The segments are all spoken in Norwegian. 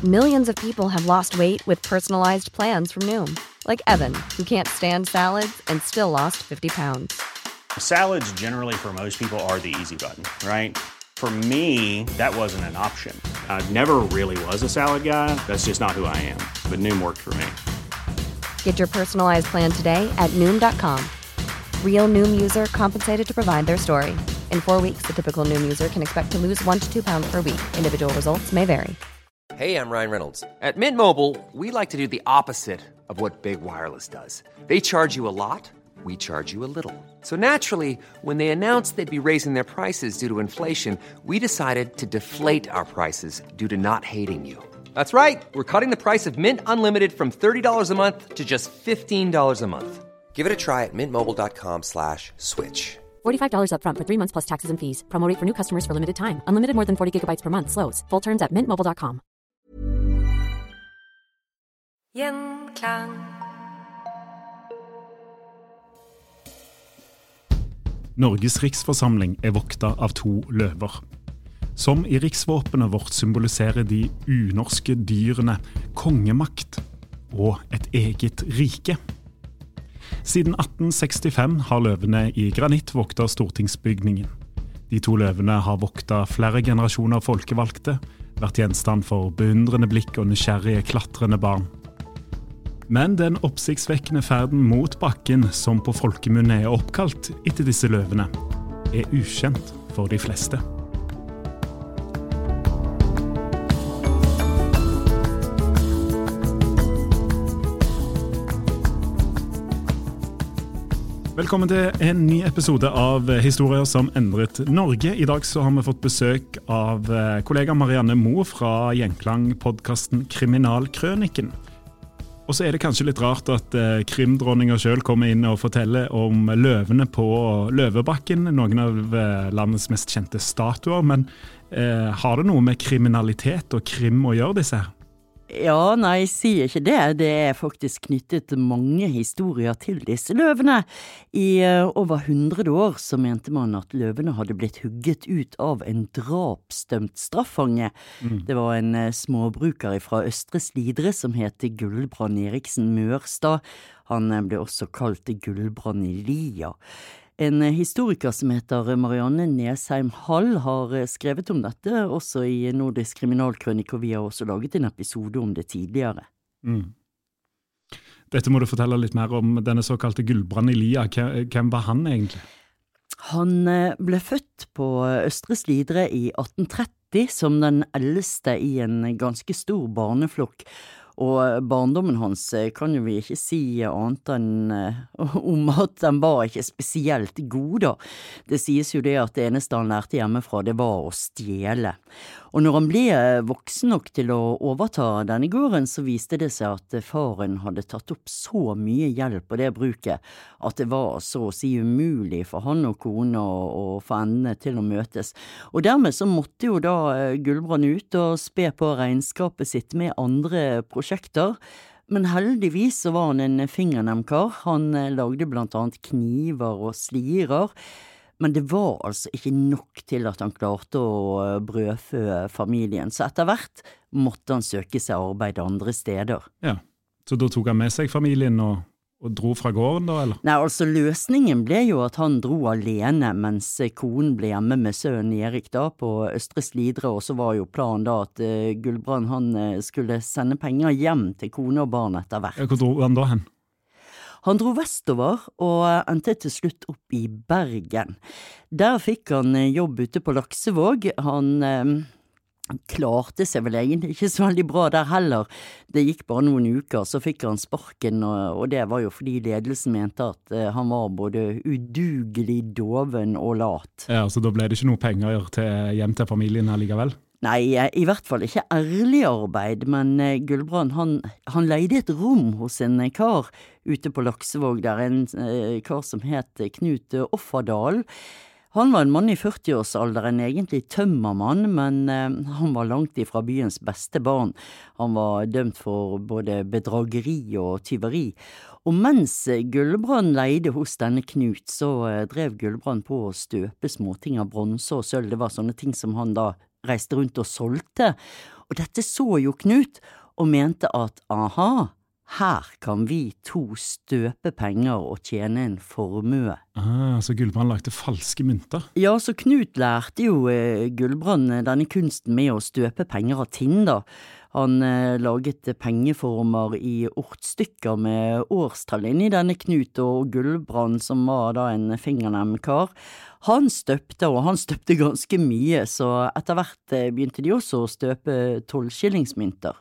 Millions of people have lost weight with personalized plans from Noom. Like Evan, who can't stand salads and still lost 50 pounds. Salads generally for most people are the easy button, right? For me, that wasn't an option. I never really was a salad guy. That's just not who I am. But Noom worked for me. Get your personalized plan today at Noom.com. Real Noom user compensated to provide their story. In 4 weeks, the typical Noom user can expect to lose 1 to 2 pounds per week. Individual results may vary. Hey, I'm Ryan Reynolds. At Mint Mobile, we like to do the opposite of what Big Wireless does. They charge you a lot, we charge you a little. So naturally, when they announced they'd be raising their prices due to inflation, we decided to deflate our prices due to not hating you. That's right. We're cutting the price of Mint Unlimited from $30 a month to just $15 a month. Give it a try at mintmobile.com/switch. $45 up front for 3 months plus taxes and fees. Promo rate for new customers for limited time. Unlimited more than 40 gigabytes per month. Slows full terms at mintmobile.com. Gjenklang. Norges riksforsamling vokta av 2 løver. Som i riksvåpenet vårt symboliserer de unorske dyrene kongemakt og et eget rike. Siden 1865 har løvene i granitt vokta stortingsbygningen. De 2 løvene har vokta flere generasjoner folkevalgte, vært gjenstand for beundrende blikk og nysgjerrige klatrende barn. Men den oppsiktsvekkende ferden mot bakken, som på folkemunne oppkalt etter disse løvene, ukjent for de fleste. Velkommen til en ny episode av Historier som endret Norge. I dag så har vi fått besøk av kollega Marianne Moe fra Gjenklang-podcasten Kriminalkrøniken. Og så det kanskje litt rart at krimdronninga selv kommer inn og forteller om løvene på Løvebakken, noen av landets mest kjente statuer, men har det noe med kriminalitet og krim å gjøre disse her? Ja, nei, sier ikke det. Det faktisk knyttet mange historier til disse løvene. I over 100 år så mente man at løvene hadde blitt hugget ut av en drapsdømt straffange. Det var en småbruker fra Østre Slidre som het Gullbrand Eriksen Mørstad. Han ble også kalt Gullbrand i Lia. En historiker som heter Marianne Nesheim Hall har skrevet om dette, også i Nordisk kriminalkrønik, og vi har også laget en episode om det tidligere. Dette må du fortelle litt mer om, denne såkalte Gullbrand i Lia. Hvem var han egentlig? Han ble født på Østre Slidre i 1830 som den eldste i en ganske stor barneflokk. Og barndommen hans kan jo vi ikke si annet enn om at den var ikke spesielt god da. Det sies jo det at det eneste han lærte hjemmefra det var å stjele. Og når han ble voksen nok til å overta denne gården, så viste det seg at faren hadde tatt opp så mye hjelp på det bruket, at det var så å si umulig for han og kone å få endene til å møtes. Og dermed så måtte jo da Gullbrand ut og spe på regnskapet sitt med andre prosjekter, men heldigvis så var han en fingernemkar. Han lagde blant annet kniver og slirer, men det var altså ikke nok til at han klarte å brødfø familien, så etter hvert måtte han søke seg arbeid andre steder. Ja, så da tok han med seg familien og dro fra gården da, eller? Nei, altså løsningen ble jo at han dro alene, mens konen ble hjemme med sønnen Erik da på Østre Slidre, og så var jo planen da at Gullbrand han skulle sende penger hjem til kone og barn etter hvert. Ja, hvor dro han da hen? Han dro vestover og endte til slutt opp i Bergen. Der fikk han jobb ute på Laksevåg. Han klarte seg vel egentlig ikke så veldig bra der heller. Det gikk bare noen uker, så fikk han sparken, og det var jo fordi ledelsen mente at han var både udugelig, doven og lat. Ja, så da ble det ikke noe penger hjem til familien allikevel? Nei, i hvert fall ikke ærlig arbeid, men Gullbrand, han leide et rom hos en kar ute på Laksevåg, der en kar som het Knut Offerdal. Han var en mann i 40-årsalderen, egentlig tømmermann, men han var langt ifra byens beste barn. Han var dømt for både bedrageri og tyveri. Og mens Gullbrand leide hos denne Knut, så drev Gullbrand på å støpe småting av bronse og sølv. Det var sånne ting som han da reiste rundt og solgte. Og dette så jo Knut, og mente at, aha, her kan vi to støpe penger og tjene en formue. Så Gullbrand lagde falske mynter? Ja, så Knut lærte jo Gullbrand denne kunsten med å støpe penger av tinn da. Han laget pengeformer i ortstykker med årstall inn i denne Knut, og Gullbrand, som var da en fingernem kar, han støpte, og han støpte ganske mye, så etter hvert begynte de også å støpe 12-skillingsmynter.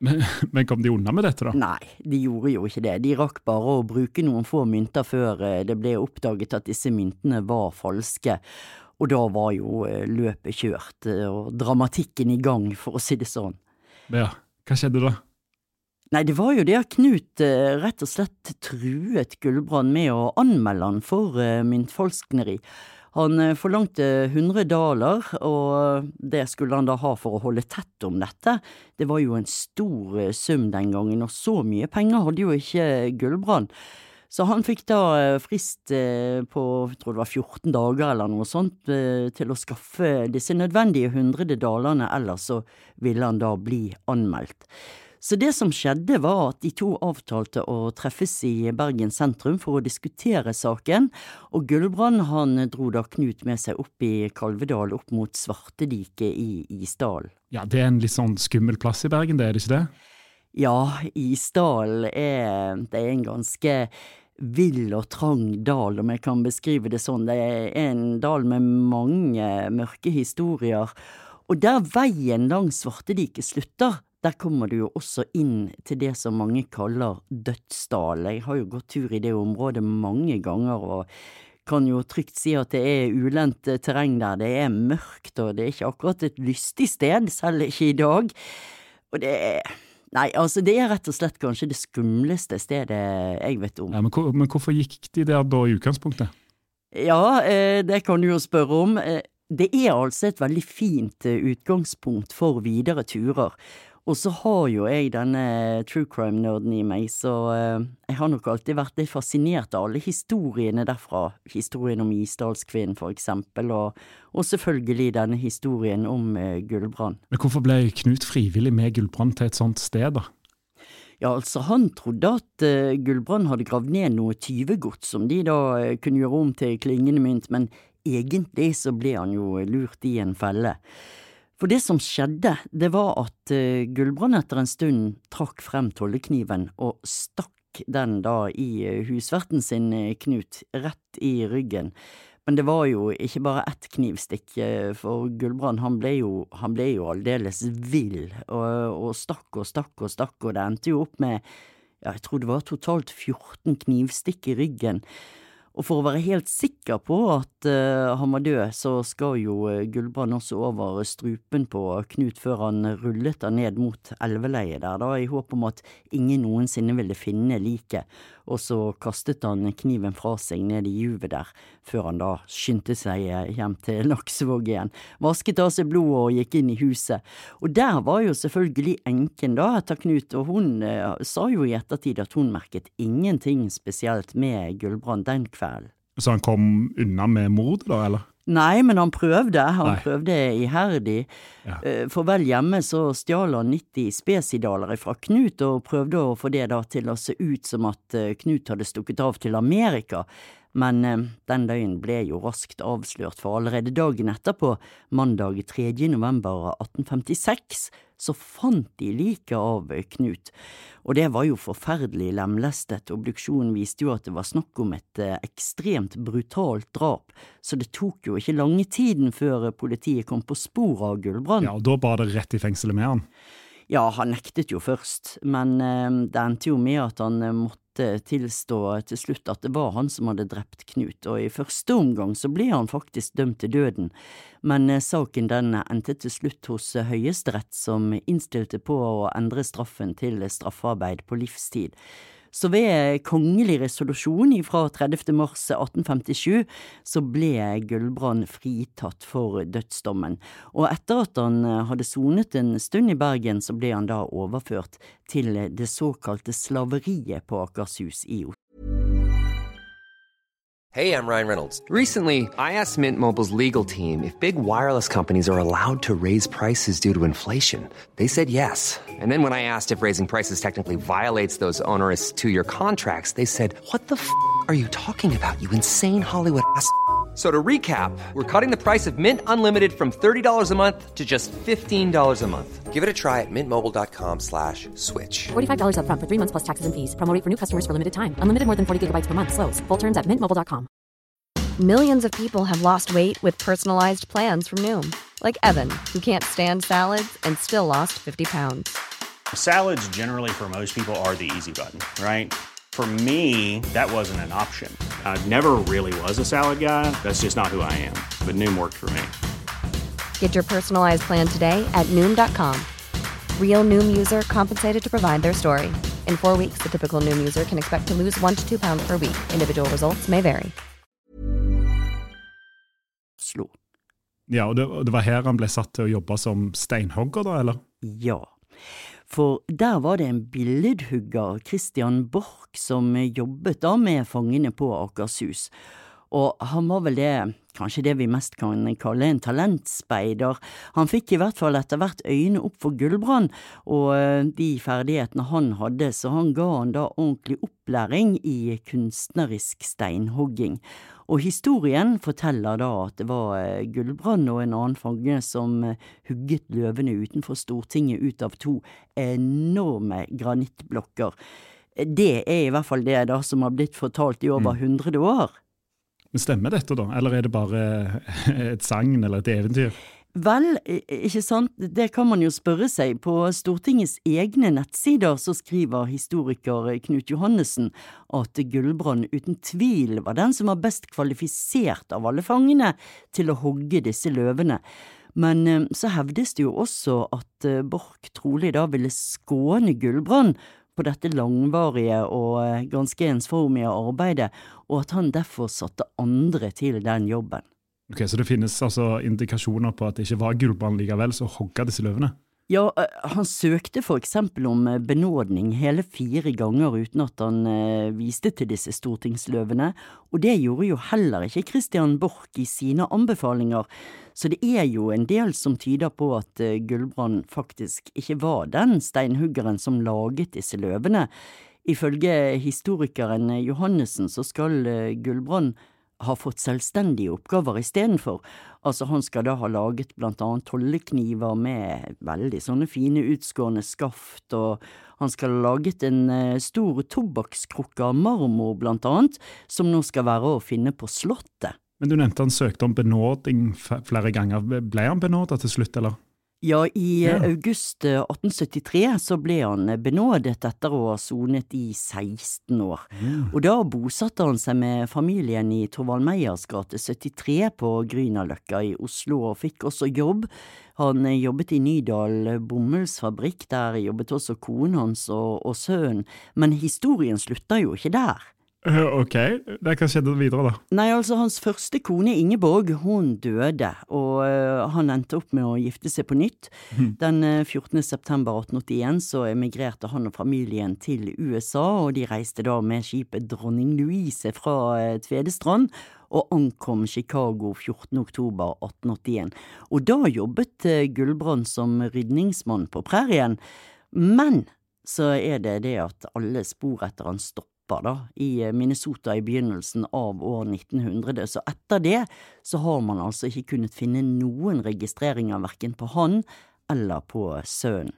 Men kom de unna med dette da? Nei, de gjorde jo ikke det. De rakk bare å bruke noen få mynter før det ble oppdaget at disse myntene var falske. Og da var jo løpet kjørt, og dramatikken i gang, for å si det sånn. Ja, hva skjedde da? Nei, det var jo det at Knut rett og slett truet Gullbrand med å anmelde han for myntfalskneri. Han forlangte $100, og det skulle han da ha for å holde tett om dette. Det var jo en stor sum den gangen, og så mye penger hadde jo ikke Gullbrand. Så han fikk da frist på, jeg tror det var 14 dager eller noe sånt, til å skaffe disse nødvendige $100, ellers så ville han da bli anmeldt. Så det som skjedde var at de to avtalte å treffes i Bergen sentrum for å diskutere saken, og Gullbrand han dro da Knut med seg opp i Kalvedal, opp mot Svartediket i Isdal. Ja, det en litt sånn skummel plass i Bergen, det det ikke det? Ja, Isdal det en ganske vill og trang dal, om jeg kan beskrive det sånn. Det en dal med mange mørke historier, og der veien langs Svartediket slutter, der kommer du jo også inn til det som mange kaller Dødsdal. Jeg har jo gått tur i det området mange ganger, og kan jo trygt si at det ulendt terreng der. Det mørkt, og det ikke akkurat et lystig sted, selv ikke i dag. Og nei, altså det rett og slett kanskje det skumleste stedet jeg vet om. Ja, men hvorfor gikk de der da i utgangspunktet? Ja, det kan du jo spørre om. Det altså et veldig fint utgangspunkt for videre turer. Og så har jo jeg denne true crime-nerden i meg, så jeg har nok alltid vært litt fascinert av alle historiene derfra. Historien om Isdalskvinnen for eksempel, og selvfølgelig denne historien om Gullbrand. Men hvorfor ble Knut frivillig med Gullbrand til et sånt sted da? Ja, altså han trodde at Gullbrand hadde gravd ned noe tyvegods som de da kunne gjøre om til klingende mynt, men egentlig så ble han jo lurt i en felle. For det som skjedde, det var at Gullbrand etter en stund trakk frem tollekniven og stakk den da i husverten sin Knut rett i ryggen. Men det var jo ikke bare ett knivstikk, for Gullbrand han ble jo aldeles vill, og stakk, og det endte jo opp med, ja, jeg tror det var totalt 14 knivstikk i ryggen. Og for å være helt sikker på at han var død, så skal jo Gullbrand også over strupen på Knut før han rullet han ned mot elveleiet der, da, i håp om at ingen noensinne ville finne liket. Og så kastet han kniven fra seg ned i juvet der, før han da skyndte seg hjem til Laksevåg igjen. Vasket av seg blodet og gikk inn i huset. Og der var jo selvfølgelig enken da etter Knut, og hun sa jo i ettertid at hun merket ingenting spesielt med Gullbrand den kvelden. Så han kom unna med mord da, eller? Nei, men han prøvde iherdig. Ja. For vel hjemme så stjal han 90 spesidaler fra Knut og prøvde å få det da til å se ut som at Knut hadde stukket av til Amerika. Men den døgn ble jo raskt avslørt, for allerede dagen etterpå, mandag 3. november 1856, så fant de liket av Knut. Og det var jo forferdelig lemlestet. Obduksjonen viste jo at det var snakk om et ekstremt brutalt drap, så det tok jo ikke lange tiden før politiet kom på spor av Gullbrand. Ja, og da bar det rett i fengselet med han? Ja, han nektet jo først, men det endte jo med at han måtte tilstå til slutt at det var han som hadde drept Knut, og i første omgang så ble han faktisk dømt til døden. Men saken den endte til slutt hos Høyesterett, som innstilte på å endre straffen til straffarbeid på livstid. Så ved kongelig resolusjon fra 30. mars 1857 så ble Gullbrand fritatt for dødsdommen. Og etter at han hadde sonet en stund i Bergen, så ble han da overført til det såkalte slaveriet på Akershus i Oslo. Hey, I'm Ryan Reynolds. Recently, I asked Mint Mobile's legal team if big wireless companies are allowed to raise prices due to inflation. They said yes. And then when I asked if raising prices technically violates those onerous two-year contracts, they said, "What the f*** are you talking about, you insane Hollywood ass?" So to recap, we're cutting the price of Mint Unlimited from $30 a month to just $15 a month. Give it a try at mintmobile.com/switch. $45 up front for 3 months plus taxes and fees. Promo rate for new customers for limited time. Unlimited more than 40 gigabytes per month. Slows full terms at mintmobile.com. Millions of people have lost weight with personalized plans from Noom, like Evan, who can't stand salads and still lost 50 pounds. Salads generally for most people are the easy button, right? For me, that wasn't an option. I never really was a salad guy. That's just not who I am. But Noom worked for me. Get your personalized plan today at Noom.com. Real Noom user compensated to provide their story. In 4 weeks, the typical Noom user can expect to lose 1 to 2 pounds per week. Individual results may vary. Ja, og det var her han ble satt til å jobbe som steinhogger da, eller? Ja, for der var det en billedhugger, Christian Borch, som jobbet da med fangene på Akershus. Og han var vel det, kanskje det vi mest kan kalle en talentspeider. Han fikk i hvert fall etter hvert øynene opp for Gullbrand, og de ferdighetene han hadde, så han ga han da ordentlig opplæring i kunstnerisk steinhogging. Og historien forteller da at det var Gullbrand og en annen fange som hugget løvene utenfor Stortinget ut av 2 enorme granittblokker. Det i hvert fall det da som har blitt fortalt i over 100 år. Men stemmer dette da? Eller er det bare et sagn eller et eventyr? Vel, ikke sant? Det kan man jo spørre seg. På Stortingets egne nettsider så skriver historiker Knut Johannessen at Gullbrand uten tvil var den som var best kvalifisert av alle fangene til å hogge disse løvene. Men så hevdes det jo også at Borch trolig da ville skåne Gullbrand på dette langvarige og ganske ensformige arbeidet, og at han derfor satte andre til den jobben. Ok, så det finnes altså indikasjoner på at det ikke var Gullbrand likevel som hogget disse løvene? Ja, han søkte for eksempel om benådning hele 4 ganger uten at han viste til disse stortingsløvene, og det gjorde jo heller ikke Christian Borch i sine anbefalinger, så det jo en del som tyder på at Gullbrand faktisk ikke var den steinhuggeren som laget disse løvene. Ifølge historikeren Johannessen så skal Gullbrand har fått selvstendige oppgaver i stedet for. Altså han skal da ha laget blant annet tollekniver med veldig sånne fine utskårende skaft, og han skal ha laget en stor tobakkskrukke av marmor blant annet, som nå skal være å finne på slottet. Men du nevnte han søkte om benåding flere ganger. Ble han benådet til slutt, eller? Ja, i august 1873 så ble han benådet etter å ha sonet i 16 år. Og da bosatte han seg med familien i Torvald Meyers gate 73 på Grünerløkka i Oslo, og fikk også jobb. Han jobbet i Nydal bomullsfabrikk, der jobbet også konen hans og sønnen. Men historien slutter jo ikke der. Ok, hva skjedde videre da? Nei, altså hans første kone Ingeborg, hun døde, og han endte opp med å gifte seg på nytt. Den 14. september 1881 så emigrerte han og familien til USA, og de reiste da med skipet Dronning Louise fra Tvedestrand, og ankom Chicago 14. oktober 1881. Og da jobbet Gullbrand som rydningsmann på prærien, men så det at alle spor etter han stoppet da, i Minnesota i begynnelsen av år 1900, så etter det så har man altså ikke kunnet finne noen registreringer hverken på han eller på sønnen.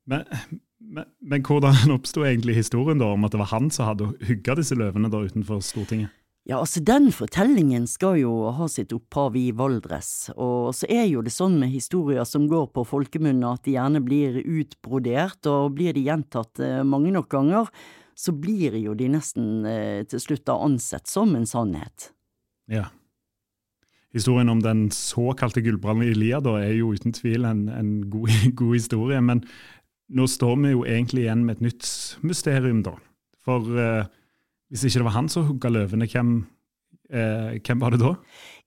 Men hvordan oppstod egentlig historien da om at det var han som hadde hugget disse løvene da utenfor Stortinget? Ja, altså den fortellingen skal jo ha sitt opphav i Valdres, og så jo det sånn med historier som går på folkemunne at de gjerne blir utbrodert, og blir de gjentatt mange nok ganger, så blir jo de nesten til slutt ansett som en sannhet. Ja. Historien om den såkalte Gullbrand i Lia da jo uten tvil en god historie, men nå står vi jo egentlig igjen med et nytt mysterium da. For hvis ikke det var han som hugget løvene, hvem var det da?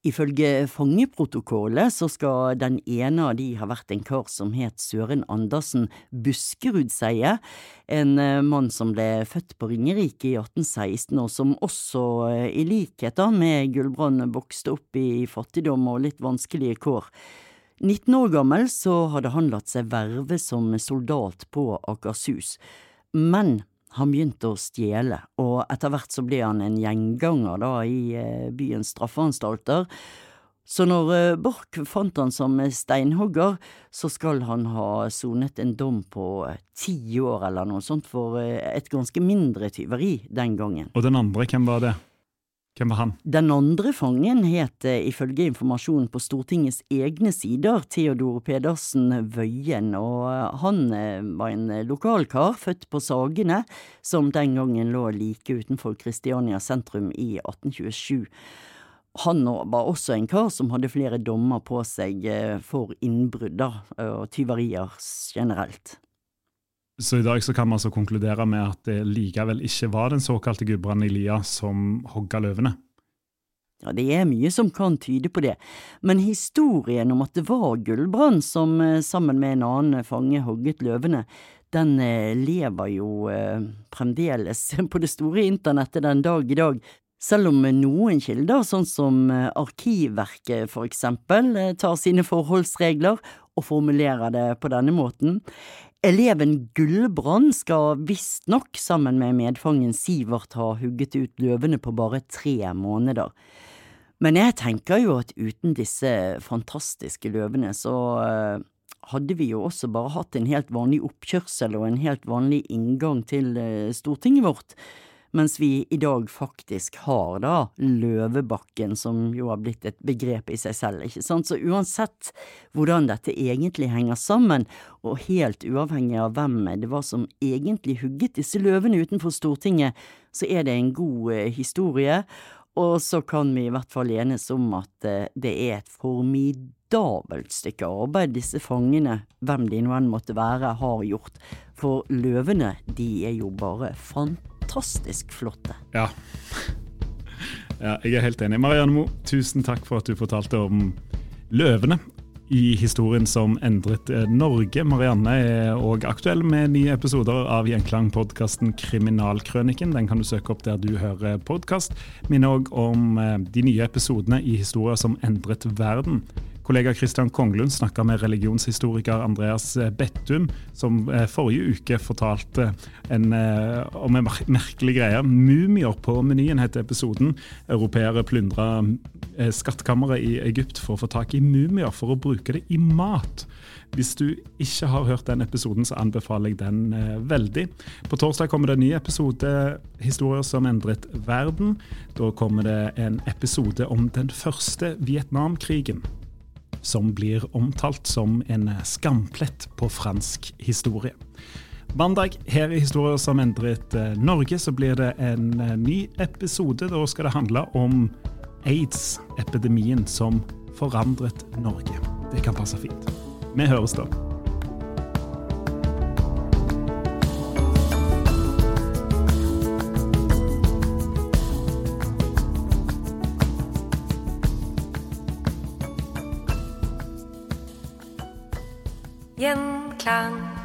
Ifølge fangeprotokollet så skal den ene av de ha vært en kar som het Søren Andersen Buskerudseie, en mann som ble født på Ringerike i 1816, og som også i likhet med Gullbrand vokste opp i fattigdom og litt vanskelige kår. 19 år gammel så hadde han latt seg verve som soldat på Akershus, men han begynte å stjele, og etter hvert så ble han en gjenganger da i byens straffeanstalter. Så når Borch fant han som steinhogger, så skal han ha sonet en dom på 10 år eller noe sånt for et ganske mindre tyveri den gangen. Og den andre, hvem var det? Hvem var han? Den andre fangen het ifølge informasjon på Stortingets egne sider Theodor Pedersen Wøien, og han var en lokalkar født på Sagene, som den gangen lå like utenfor Kristiania sentrum i 1827. Han var også en kar som hadde flere dommer på seg for innbrudder og tyverier generelt. Så i dag så kan man altså konkludere med at det likevel ikke var den såkalte Gudbrand Elia som hogga løvene. Ja, det er mye som kan tyde på det, men historien om at det var Gullbrand som sammen med en annen fange hogget løvene, den lever jo fremdeles på det store internettet den dag i dag. Selv om noen kilder, sånn som Arkivverket for eksempel, tar sine forholdsregler og formulerer det på denne måten. Eleven Gullbrand skal visst nok sammen med medfangen Sivert ha hugget ut løvene på bare 3 måneder. Men jeg tenker jo at uten disse fantastiske løvene så hadde vi jo også bare hatt en helt vanlig oppkjørsel og en helt vanlig inngang til Stortinget vårt, mens vi i dag faktisk har da Løvebakken, som jo har blitt et begrep i seg selv, ikke sant? Så uansett hvordan dette egentlig henger sammen, og helt uavhengig av hvem det var som egentlig hugget disse løvene utenfor Stortinget, så er det en god historie, og så kan vi i hvert fall enes om at det er et formidabelt stykke arbeid disse fangene, hvem de nå enn måtte være, har gjort. For løvene, de er jo bare fantastisk flotte. Ja, jeg er helt enig. Marianne Moe, tusen takk for at du fortalte om løvene i historien som endret Norge. Marianne er også aktuell med nye episoder av Gjenklang-podcasten Kriminalkrøniken. Den kan du søke opp der du hører podcast. Minner også om de nye episodene i historier som endret verden. Kollega Christian Konglund snakket med religionshistoriker Andreas Bettum, som forrige uke fortalte om en merkelig greie. Mumier på menyen heter episoden. Europeere plyndret skattkammeret i Egypt for å få tak i mumier for å bruke det i mat. Hvis du ikke har hørt den episoden, så anbefaler jeg den veldig. På torsdag kommer det en ny episode, Historier som endret verden. Da kommer det en episode om den første Vietnamkrigen, som blir omtalt som en skamplett på fransk historie. Mandag her i Historier som endret Norge, så blir det en ny episode. Da skal det handle om AIDS-epidemien som forandret Norge. Det kan passe fint. Vi høres da. Gjenklang.